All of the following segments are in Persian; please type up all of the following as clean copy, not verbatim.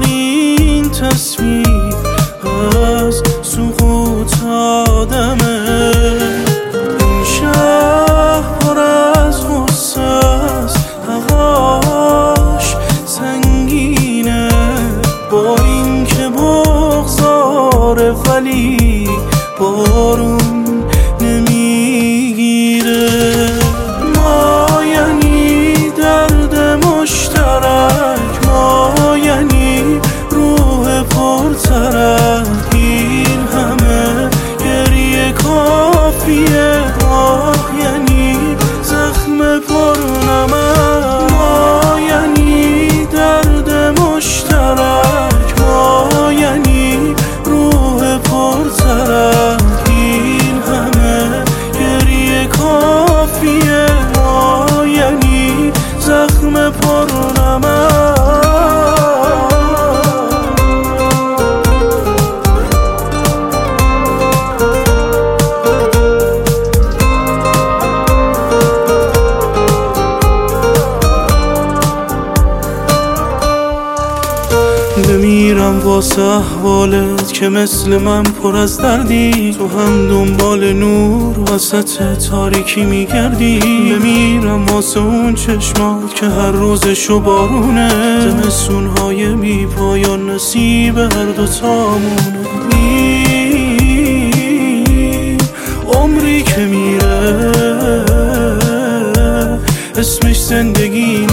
آخرین تصویر از سقوط آدمه. این شهر پر از غصه است، هواش سنگینه، با این که بغضاره ولی بارون نمیگیره. ما یعنی درد مشترک، ما یعنی روح پرترک، این همه گریه کافیه. آه یعنی زخم پرنمک، ما یعنی درد مشترک، ما یعنی روح پرترک، این همه گریه کافیه. ما یعنی زخم پرنمک. بمیرم واسه احوالت که مثل من پر از دردی، تو هم دنبال نور وسط تاریکی میگردی. بمیرم واسه اون چشمات که هر روزشو بارونه، زمستونهای بی پایان نصیب هر دوتامونه. این عمری که میره اسمش زندگی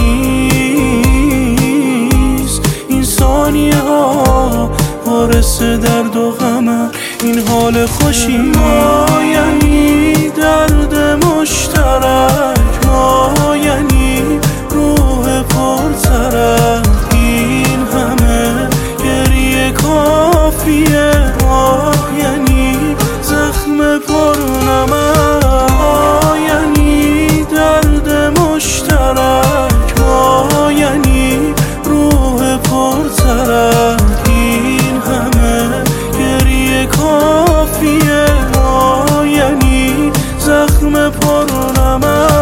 نیست، این ثانیه ها وارث درد و غمه، این حال خوشی. ما یعنی درد مشترک، ما یعنی روح پرترک، این همه گریه کافیه. ما یعنی زخم پرنمک، ما یعنی درد مشترک، ما یعنی روح پرترک، این همه گریه کافیه. ما یعنی زخم پرنمک.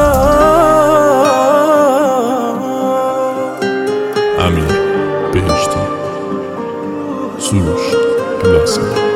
امیر بهشتی، سروش لاسن.